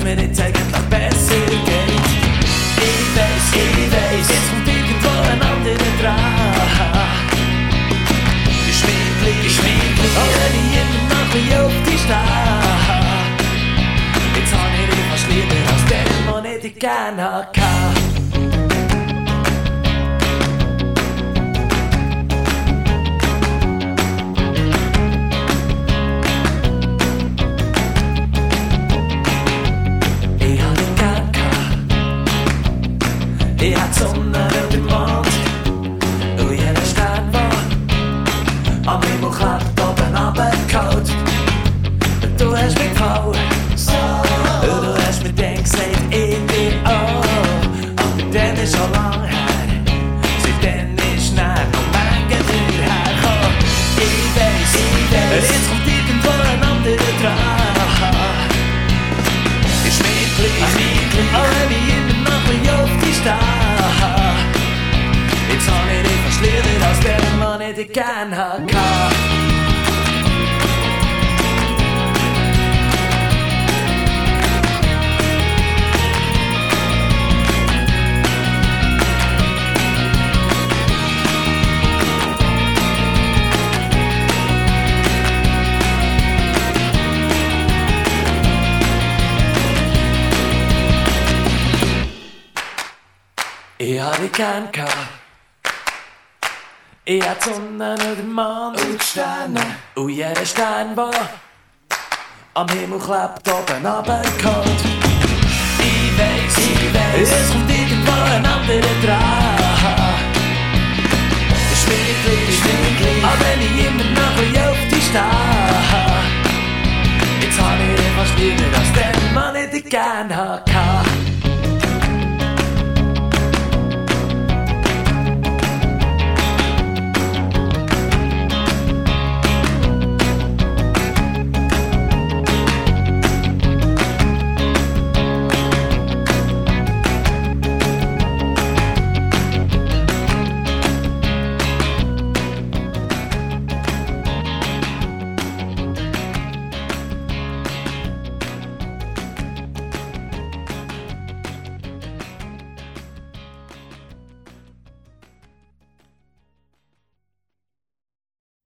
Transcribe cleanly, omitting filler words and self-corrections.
mir jetzt eigentlich besser geht. Ich weiss, jetzt kommt irgendwo ein anderer dran. Geschwindlig, auch wenn ich immer noch ein bisschen auf die stehe. Jetzt hab ich dich fast lieber als den, den ich dich gerne hatte. Ich hatte die Sonne und den Mond und jeder Stern war am Himmel klebt oben runtergehauen. Du hast mich gehauen und du hast mir dann gesagt, ich bin auch. Aber dann ist schon lang her, seitdem ist näher noch Menge hergekommen. Ich weiss, jetzt kommt irgendwo ein anderer dran. Ist mir gleich, auch wenn ich immer noch ein bisschen auf die stehe. Jetzt hab ich dich fast lieber als den, den ich dich gerne hatte. Ich hab dich gern gehabt. Ich hab die Sonne und den Mond und die Sterne. Und jeder Stern, der am Himmel klebt, oben runtergehauen. Ich weiss, es kommt irgendwo ein anderer dran. Ist mir gleich, auch wenn ich immer noch ein bisschen auf die stehe. Jetzt hab ich dich fast lieber als den, den ich dich gern hatte.